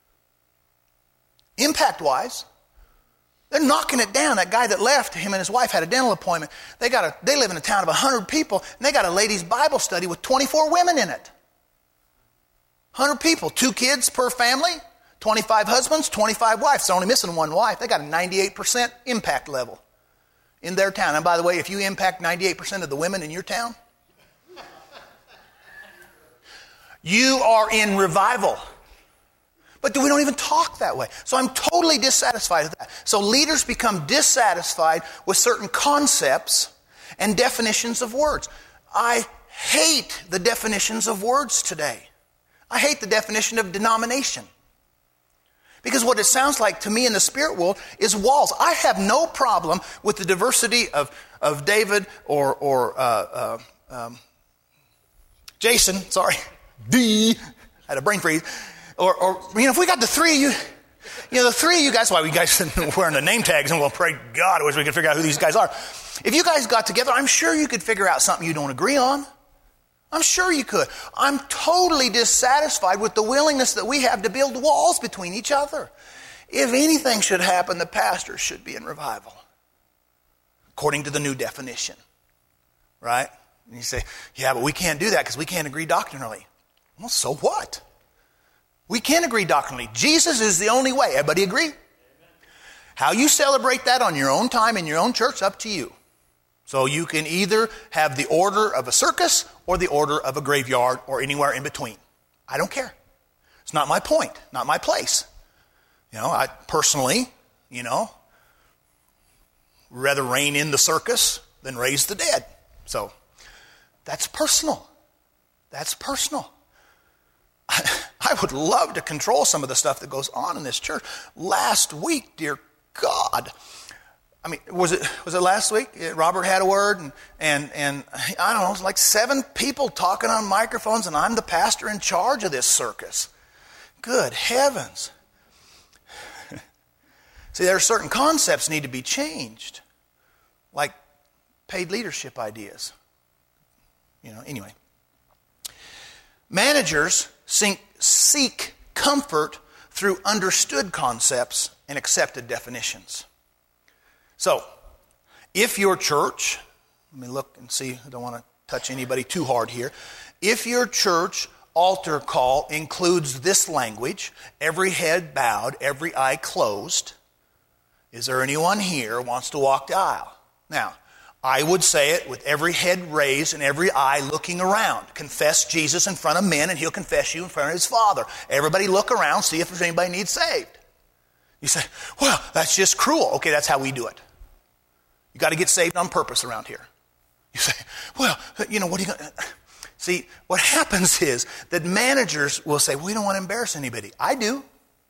Impact-wise, they're knocking it down. That guy that left, him and his wife had a dental appointment. They live in a town of 100 people, and they got a ladies' Bible study with 24 women in it. 100 people, 2 kids per family, 25 husbands, 25 wives. They're only missing one wife. They got a 98% impact level in their town. And by the way, if you impact 98% of the women in your town, you are in revival. But we don't even talk that way. So I'm totally dissatisfied with that. So leaders become dissatisfied with certain concepts and definitions of words. I hate the definitions of words today. I hate the definition of denomination. Because what it sounds like to me in the spirit world is walls. I have no problem with the diversity of David or Jason, sorry, D, I had a brain freeze. Or if we got the three of you, the three of you guys, why we guys wearing the name tags, and we'll pray God, I wish we could figure out who these guys are. If you guys got together, I'm sure you could figure out something you don't agree on. I'm sure you could. I'm totally dissatisfied with the willingness that we have to build walls between each other. If anything should happen, the pastors should be in revival, according to the new definition, right? And you say, yeah, but we can't do that because we can't agree doctrinally. Well, so what? We can agree doctrinally. Jesus is the only way. Everybody agree? Amen. How you celebrate that on your own time in your own church, up to you. So you can either have the order of a circus or the order of a graveyard or anywhere in between. I don't care. It's not my point, not my place. I personally, rather reign in the circus than raise the dead. So that's personal. That's personal. I would love to control some of the stuff that goes on in this church. Last week, dear God, was it last week? Robert had a word, and I don't know, it was like 7 people talking on microphones, and I'm the pastor in charge of this circus. Good heavens. See, there are certain concepts need to be changed, like paid leadership ideas. Anyway. Managers seek comfort through understood concepts and accepted definitions. So, if your church, let me look and see, I don't want to touch anybody too hard here. If your church altar call includes this language, every head bowed, every eye closed, is there anyone here who wants to walk the aisle? Now, I would say it with every head raised and every eye looking around. Confess Jesus in front of men and he'll confess you in front of his Father. Everybody look around, see if there's anybody needs saved. You say, well, that's just cruel. Okay, that's how we do it. You got to get saved on purpose around here. You say, well, what are you going to... See, what happens is that managers will say, we don't want to embarrass anybody. I do.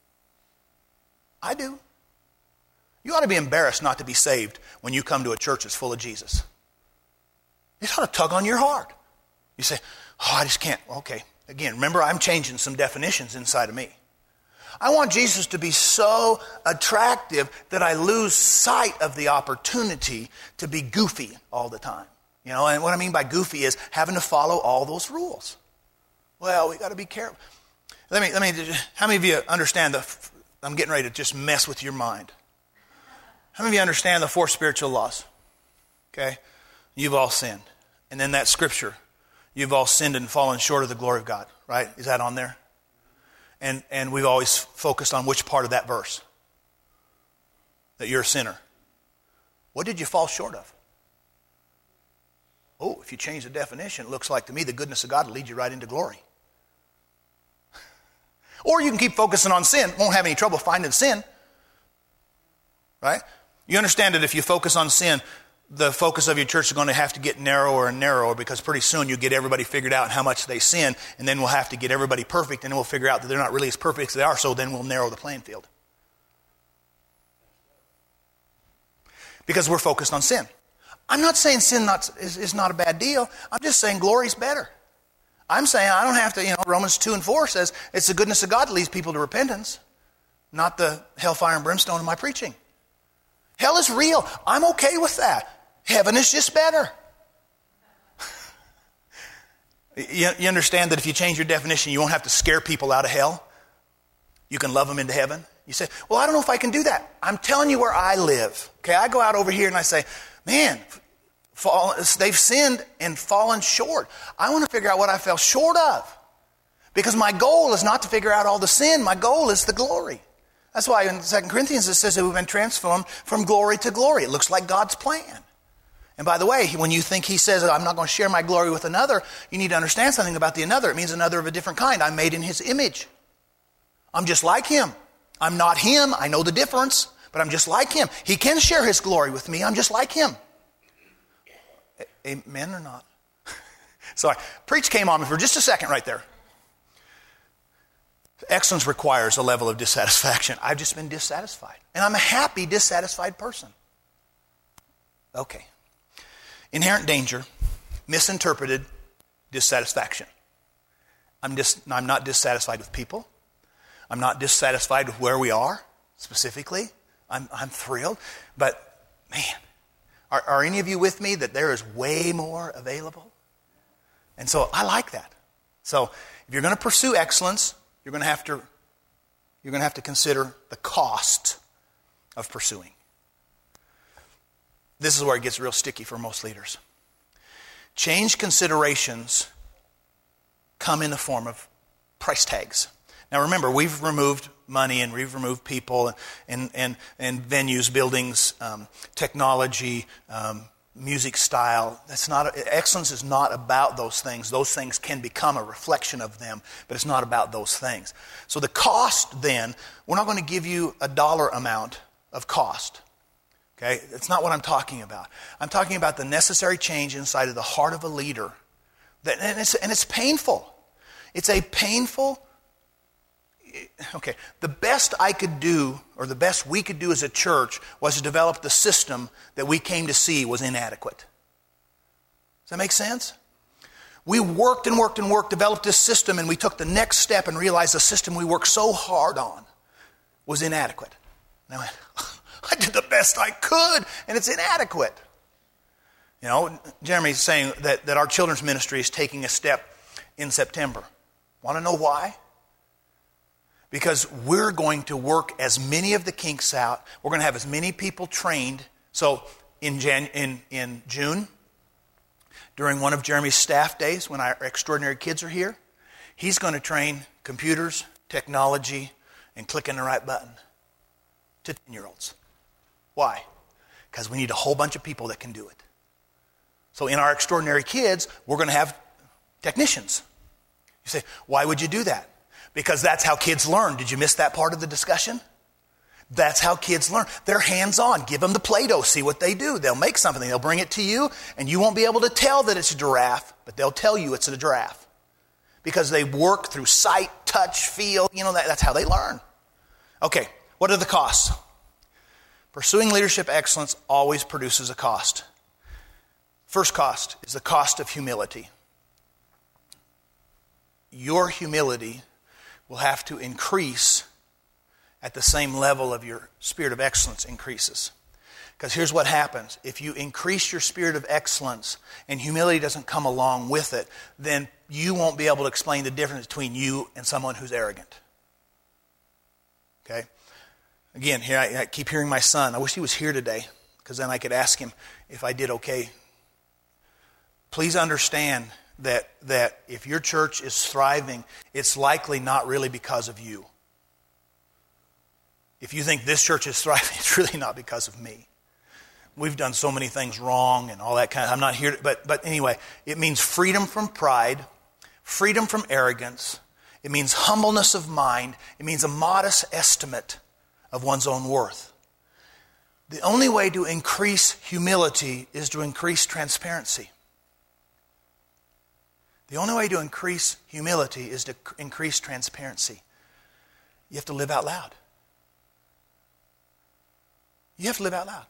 You ought to be embarrassed not to be saved when you come to a church that's full of Jesus. It ought to tug on your heart. You say, I just can't. Okay. Again, remember, I'm changing some definitions inside of me. I want Jesus to be so attractive that I lose sight of the opportunity to be goofy all the time. And what I mean by goofy is having to follow all those rules. Well, we got to be careful. Let me. How many of you understand I'm getting ready to just mess with your mind. How many of you understand the 4 spiritual laws? Okay? You've all sinned. And then that scripture, you've all sinned and fallen short of the glory of God, right? Is that on there? And we've always focused on which part of that verse? That you're a sinner. What did you fall short of? Oh, if you change the definition, it looks like to me the goodness of God will lead you right into glory. Or you can keep focusing on sin. Won't have any trouble finding sin. Right? You understand that if you focus on sin, the focus of your church is going to have to get narrower and narrower, because pretty soon you get everybody figured out how much they sin, and then we'll have to get everybody perfect, and then we'll figure out that they're not really as perfect as they are, so then we'll narrow the playing field. Because we're focused on sin. I'm not saying sin is not a bad deal. I'm just saying glory's better. I'm saying I don't have to, Romans 2 and 4 says it's the goodness of God that leads people to repentance, not the hellfire and brimstone of my preaching. Hell is real. I'm okay with that. Heaven is just better. You understand that if you change your definition, you won't have to scare people out of hell. You can love them into heaven. You say, well, I don't know if I can do that. I'm telling you where I live. Okay, I go out over here and I say, man, they've sinned and fallen short. I want to figure out what I fell short of. Because my goal is not to figure out all the sin. My goal is the glory. That's why in 2 Corinthians it says that we've been transformed from glory to glory. It looks like God's plan. And by the way, when you think he says, I'm not going to share my glory with another, you need to understand something about the another. It means another of a different kind. I'm made in his image. I'm just like him. I'm not him. I know the difference, but I'm just like him. He can share his glory with me. I'm just like him. Amen or not? Sorry. Preach came on me for just a second right there. Excellence requires a level of dissatisfaction. I've just been dissatisfied. And I'm a happy, dissatisfied person. Okay. Inherent danger, misinterpreted dissatisfaction. I'm not dissatisfied with people. I'm not dissatisfied with where we are, specifically. I'm thrilled. But, man, are any of you with me that there is way more available? And so I like that. So if you're going to pursue excellence, you're going to have to consider the cost of pursuing. This is where it gets real sticky for most leaders. Change considerations come in the form of price tags. Now remember, we've removed money and we've removed people and venues, buildings, technology, music style. Excellence is not about those things. Those things can become a reflection of them, but it's not about those things. So the cost then, we're not going to give you a dollar amount of cost. Okay? That's not what I'm talking about. I'm talking about the necessary change inside of the heart of a leader. And it's painful. It's a painful... Okay, the best I could do, or the best we could do as a church, was to develop the system that we came to see was inadequate. Does that make sense? We worked and worked and worked, developed this system, and we took the next step and realized the system we worked so hard on was inadequate. And I went, I did the best I could, and it's inadequate. You know, Jeremy's saying that our children's ministry is taking a step in September. Want to know why? Because we're going to work as many of the kinks out. We're going to have as many people trained. So in June, during one of Jeremy's staff days, when our extraordinary kids are here, he's going to train computers, technology, and clicking the right button to 10-year-olds. Why? Because we need a whole bunch of people that can do it. So in our extraordinary kids, we're going to have technicians. You say, why would you do that? Because that's how kids learn. Did you miss that part of the discussion? That's how kids learn. They're hands-on. Give them the Play-Doh. See what they do. They'll make something. They'll bring it to you, and you won't be able to tell that it's a giraffe, but they'll tell you it's a giraffe. Because they work through sight, touch, feel. You know, that's how they learn. Okay, what are the costs? Pursuing leadership excellence always produces a cost. First cost is the cost of humility. Your humility will have to increase at the same level of your spirit of excellence increases. Because here's what happens. If you increase your spirit of excellence and humility doesn't come along with it, then you won't be able to explain the difference between you and someone who's arrogant. Okay? Again, here I keep hearing my son. I wish he was here today, because then I could ask him if I did okay. Please understand that if your church is thriving, it's likely not really because of you. If you think this church is thriving, it's really not because of me. We've done so many things wrong and all that kind of... I'm not here to... But anyway, it means freedom from pride, freedom from arrogance. It means humbleness of mind. It means a modest estimate of one's own worth. The only way to increase humility is to increase transparency. The only way to increase humility is to increase transparency. You have to live out loud. You have to live out loud.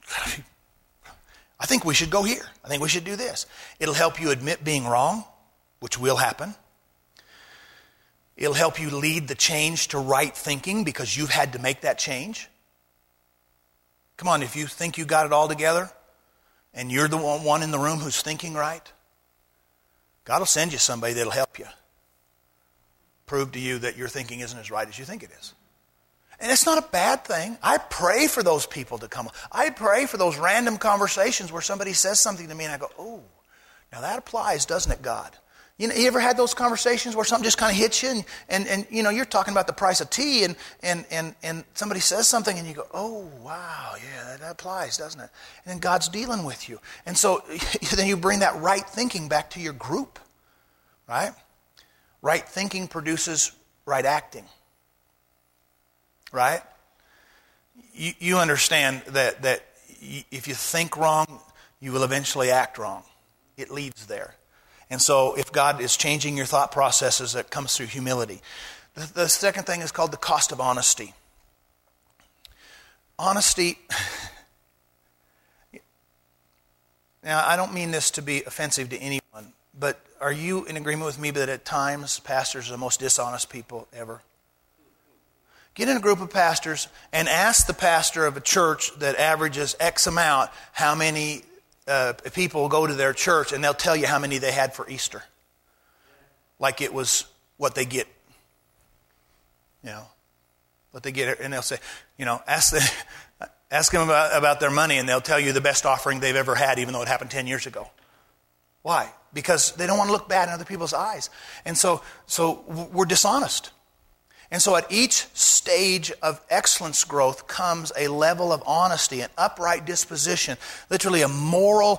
I think we should go here. I think we should do this. It'll help you admit being wrong, which will happen. It'll help you lead the change to right thinking because you've had to make that change. Come on, if you think you got it all together and you're the one in the room who's thinking right, God will send you somebody that'll help you prove to you that your thinking isn't as right as you think it is. And it's not a bad thing. I pray for those people to come. I pray for those random conversations where somebody says something to me and I go, oh, now that applies, doesn't it, God? You know, you ever had those conversations where something just kind of hits you and you know, you're talking about the price of tea and somebody says something and you go, oh, wow, yeah, that applies, doesn't it? And then God's dealing with you. And so then you bring that right thinking back to your group, right? Right thinking produces right acting. right? You understand that if you think wrong, you will eventually act wrong. It leads there. And so if God is changing your thought processes, that comes through humility. The second thing is called the cost of honesty. Honesty, now I don't mean this to be offensive to anyone, but are you in agreement with me that at times pastors are the most dishonest people ever? Get in a group of pastors and ask the pastor of a church that averages X amount how many people go to their church, and they'll tell you how many they had for Easter. Like it was what they get. What they get, and they'll say, ask them about their money, and they'll tell you the best offering they've ever had, even though it happened 10 years ago. Why? Because they don't want to look bad in other people's eyes. And so we're dishonest. And so at each stage of excellence growth comes a level of honesty, an upright disposition, literally a moral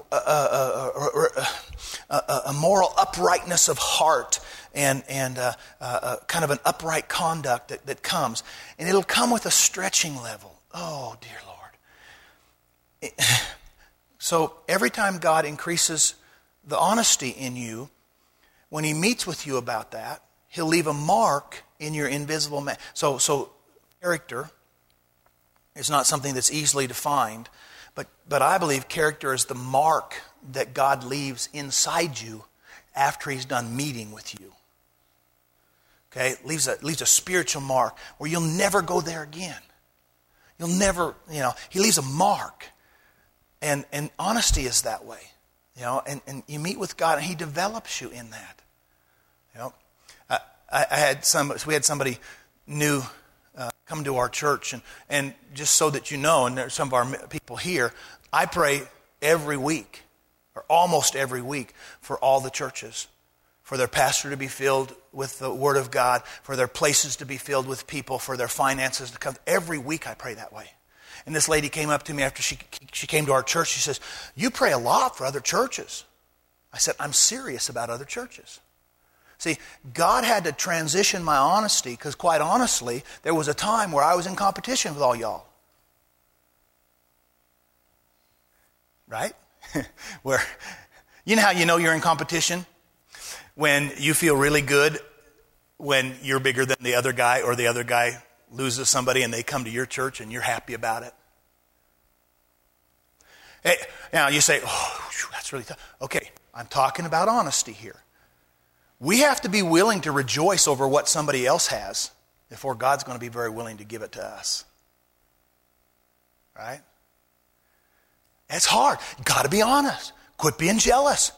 uprightness of heart, and kind of an upright conduct that comes. And it'll come with a stretching level. Oh, dear Lord. So every time God increases the honesty in you, when He meets with you about that, He'll leave a mark in your invisible man. So character is not something that's easily defined, but I believe character is the mark that God leaves inside you after He's done meeting with you. Okay, it leaves a spiritual mark where you'll never go there again. You'll never, He leaves a mark, and honesty is that way, and you meet with God and He develops you in that. We had somebody new come to our church, and just so that you know, and there's some of our people here, I pray every week, or almost every week, for all the churches, for their pastor to be filled with the Word of God, for their places to be filled with people, for their finances to come. Every week I pray that way. And this lady came up to me after she came to our church. She says, "You pray a lot for other churches." I said, "I'm serious about other churches." See, God had to transition my honesty, because quite honestly, there was a time where I was in competition with all y'all. Right? Where, how you know you're in competition? When you feel really good when you're bigger than the other guy, or the other guy loses somebody and they come to your church and you're happy about it. Hey, now you say, "Oh, that's really tough." Okay, I'm talking about honesty here. We have to be willing to rejoice over what somebody else has before God's going to be very willing to give it to us. Right? It's hard. You've got to be honest. Quit being jealous.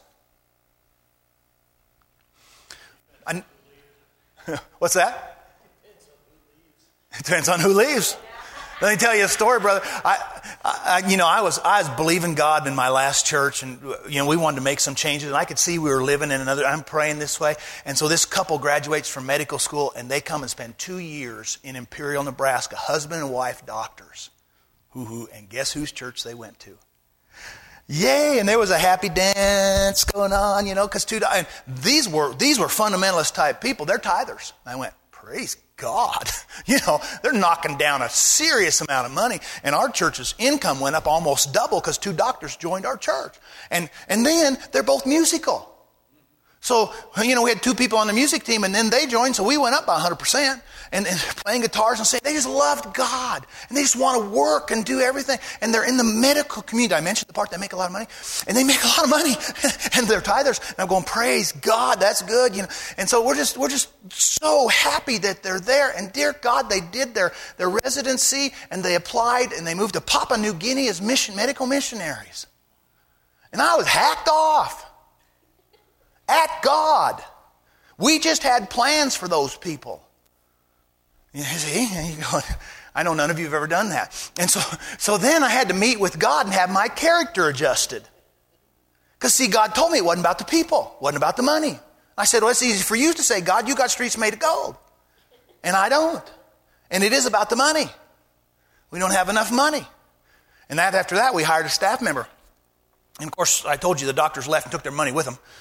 What's that? It depends on who leaves. Let me tell you a story, brother. I was believing God in my last church, and we wanted to make some changes, and I could see we were living in another. I'm praying this way, and so this couple graduates from medical school, and they come and spend 2 years in Imperial, Nebraska, husband and wife, doctors. And guess whose church they went to? Yay! And there was a happy dance going on, because these were fundamentalist type people. They're tithers. I went, praise God. They're knocking down a serious amount of money, and our church's income went up almost double because 2 doctors joined our church. And then they're both musical. So, we had 2 people on the music team, and then they joined, so we went up by 100%. And playing guitars and saying, they just loved God. And they just want to work and do everything. And they're in the medical community. I mentioned the part they make a lot of money. And they make a lot of money. And they're tithers. And I'm going, praise God, that's good. And so we're just so happy that they're there. And dear God, they did their residency, and they applied, and they moved to Papua New Guinea as medical missionaries. And I was hacked off. At God. We just had plans for those people. See, I know none of you have ever done that. And so then I had to meet with God and have my character adjusted. Because see, God told me it wasn't about the people. It wasn't about the money. I said, well, it's easy for you to say, God, you got streets made of gold. And I don't. And it is about the money. We don't have enough money. And after that, we hired a staff member. And of course, I told you the doctors left and took their money with them.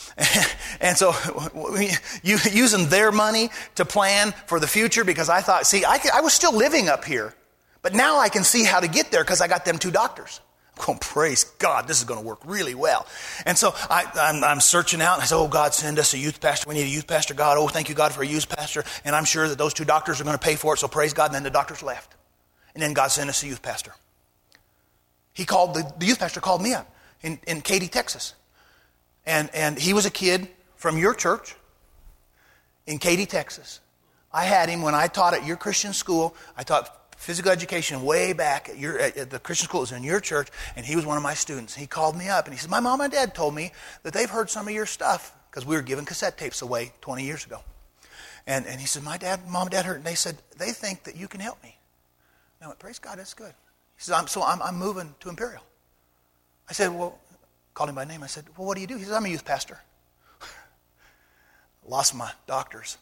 And so using their money to plan for the future, because I thought, see, I was still living up here, but now I can see how to get there because I got them 2 doctors. I'm going, praise God, this is going to work really well. And so I'm searching out, and I said, oh, God, send us a youth pastor. We need a youth pastor, God. Oh, thank you, God, for a youth pastor. And I'm sure that those 2 doctors are going to pay for it, so praise God. And then the doctors left. And then God sent us a youth pastor. He called, the youth pastor called me up in Katy, Texas. And he was a kid from your church in Katy, Texas. I had him when I taught at your Christian school. I taught physical education way back at the Christian school. It was in your church, and he was one of my students. He called me up, and he said, my mom and dad told me that they've heard some of your stuff, because we were giving cassette tapes away 20 years ago. And he said, mom and dad heard, and they said, they think that you can help me. And I went, praise God, that's good. He said, I'm moving to Imperial. I said, well, called him by name. I said, well, what do you do? He said, I'm a youth pastor. Lost my doctors.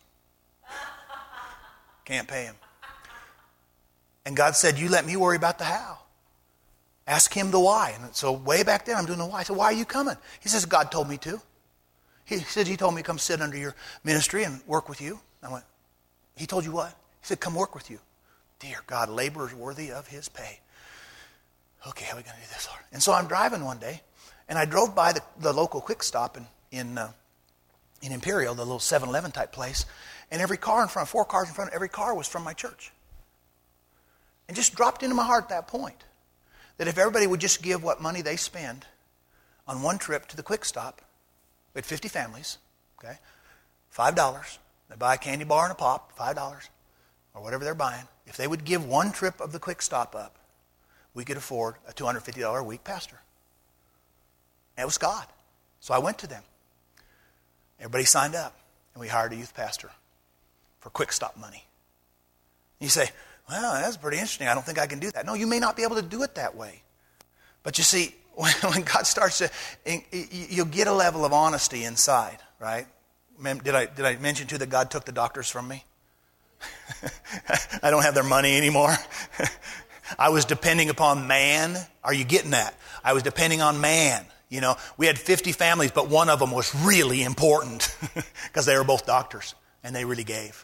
Can't pay him. And God said, you let me worry about the how. Ask him the why. And so way back then, I'm doing the why. I said, why are you coming? He says, God told me to. He said, he told me to come sit under your ministry and work with you. I went, he told you what? He said, come work with you. Dear God, labor is worthy of his pay. Okay, how are we going to do this, Lord? And so I'm driving one day, and I drove by the local Quick Stop in Imperial, the little 7-Eleven type place, and every car in front, 4 cars in front, every car was from my church. And just dropped into my heart at that point that if everybody would just give what money they spend on one trip to the Quick Stop, we had 50 families, okay, $5. They buy a candy bar and a pop, $5, or whatever they're buying. If they would give one trip of the Quick Stop up, we could afford a $250 a week pastor. And it was God. So I went to them. Everybody signed up, and we hired a youth pastor for Quick Stop money. You say, well, that's pretty interesting. I don't think I can do that. No, you may not be able to do it that way. But you see, when God starts to, you'll get a level of honesty inside, right? Did I mention too that God took the doctors from me? I don't have their money anymore. I was depending upon man. Are you getting that? I was depending on man. You know, we had 50 families, but one of them was really important because they were both doctors and they really gave.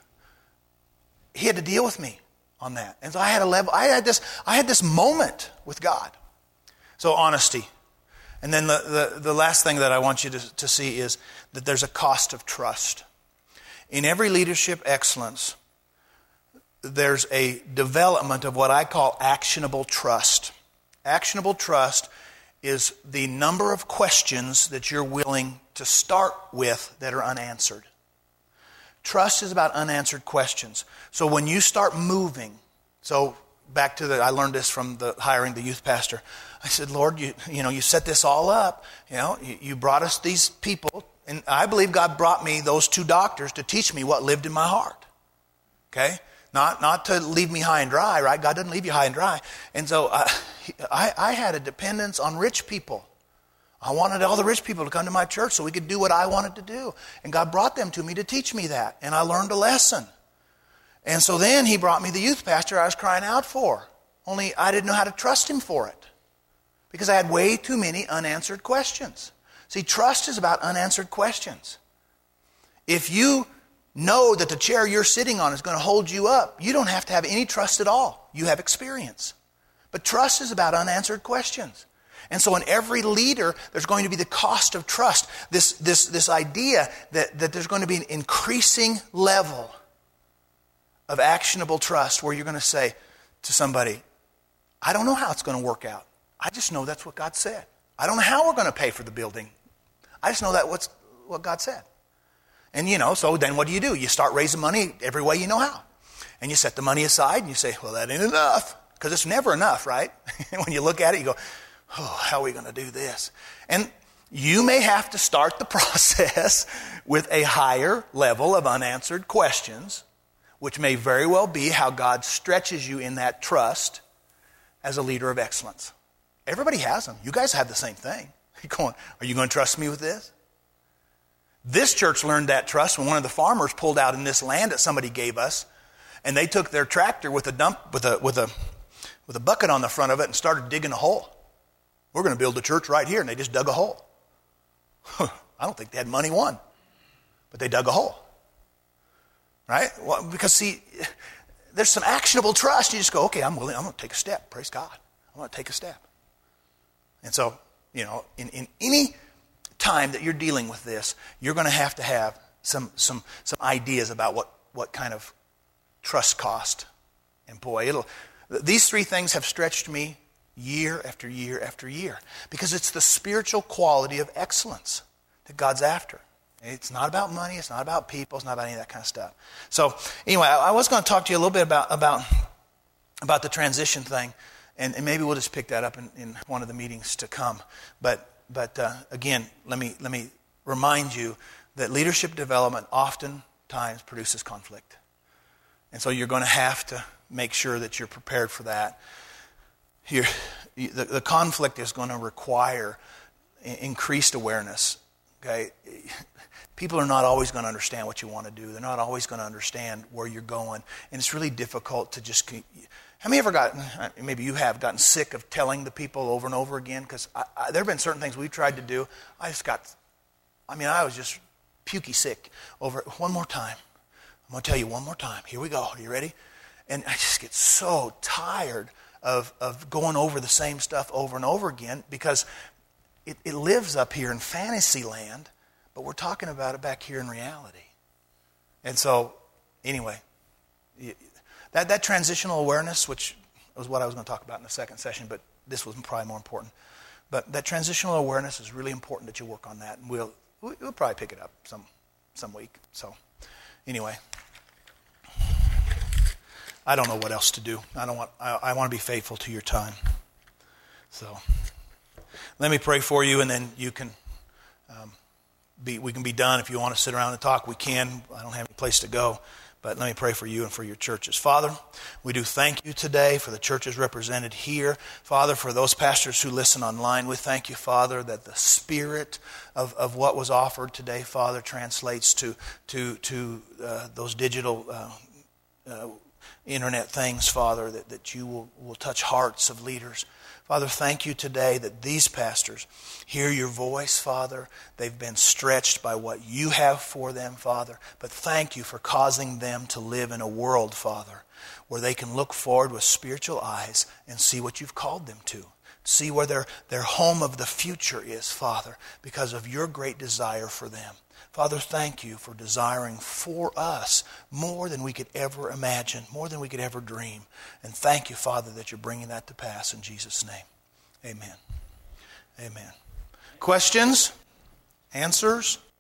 He had to deal with me on that. And so I had this moment with God. So honesty. And then the last thing that I want you to see is that there's a cost of trust. In every leadership excellence, there's a development of what I call actionable trust. Actionable trust is the number of questions that you're willing to start with that are unanswered. Trust is about unanswered questions. So when you start moving, so back to I learned this from hiring the youth pastor. I said, Lord, you set this all up. You brought us these people, and I believe God brought me those 2 doctors to teach me what lived in my heart. Okay? Not to leave me high and dry, right? God doesn't leave you high and dry. And so I had a dependence on rich people. I wanted all the rich people to come to my church so we could do what I wanted to do. And God brought them to me to teach me that. And I learned a lesson. And so then he brought me the youth pastor I was crying out for. Only I didn't know how to trust him for it. Because I had way too many unanswered questions. See, trust is about unanswered questions. If you know that the chair you're sitting on is going to hold you up, you don't have to have any trust at all. You have experience. But trust is about unanswered questions. And so in every leader, there's going to be the cost of trust. This idea that there's going to be an increasing level of actionable trust where you're going to say to somebody, I don't know how it's going to work out. I just know that's what God said. I don't know how we're going to pay for the building. I just know that's what God said. And so then what do? You start raising money every way you know how. And you set the money aside and you say, well, that ain't enough. Because it's never enough, right? When you look at it, you go, oh, how are we going to do this? And you may have to start the process with a higher level of unanswered questions, which may very well be how God stretches you in that trust as a leader of excellence. Everybody has them. You guys have the same thing. You're going, are you going to trust me with this? This church learned that trust when one of the farmers pulled out in this land that somebody gave us, and they took their tractor with a bucket on the front of it and started digging a hole. We're going to build a church right here, and they just dug a hole. I don't think they had money one, but they dug a hole. Right? Well, because see, there's some actionable trust. You just go, okay, I'm willing. I'm going to take a step. Praise God. I'm going to take a step. And so, in any time that you're dealing with this, you're going to have some ideas about what kind of trust cost. And boy, these three things have stretched me year after year after year, because it's the spiritual quality of excellence that God's after. It's not about money. It's not about people. It's not about any of that kind of stuff. So anyway, I was going to talk to you a little bit about the transition thing, and maybe we'll just pick that up in one of the meetings to come. But again, let me remind you that leadership development oftentimes produces conflict, and so you're going to have to make sure that you're prepared for that. The conflict is going to require increased awareness. Okay. People are not always going to understand what you want to do. They're not always going to understand where you're going. And it's really difficult to just... How many ever maybe you have gotten sick of telling the people over and over again? Because there have been certain things we've tried to do. I was just pukey sick over it. One more time. I'm going to tell you one more time. Here we go. Are you ready? And I just get so tired of going over the same stuff over and over again, because it lives up here in fantasy land, but we're talking about it back here in reality. And so, anyway, that transitional awareness, which was what I was going to talk about in the second session, but this was probably more important. But that transitional awareness is really important that you work on that, and we'll probably pick it up some week. So, anyway, I don't know what else to do. I want to be faithful to your time. So, let me pray for you, and then you can. We can be done. If you want to sit around and talk, we can. I don't have any place to go. But let me pray for you and for your churches. Father, we do thank you today for the churches represented here. Father, for those pastors who listen online, we thank you, Father, that the spirit of what was offered today, Father, translates to those digital internet things, Father, that you will touch hearts of leaders. Father, thank you today that these pastors hear your voice, Father. They've been stretched by what you have for them, Father. But thank you for causing them to live in a world, Father, where they can look forward with spiritual eyes and see what you've called them to. See where their home of the future is, Father, because of your great desire for them. Father, thank you for desiring for us more than we could ever imagine, more than we could ever dream. And thank you, Father, that you're bringing that to pass in Jesus' name. Amen. Amen. Questions? Answers?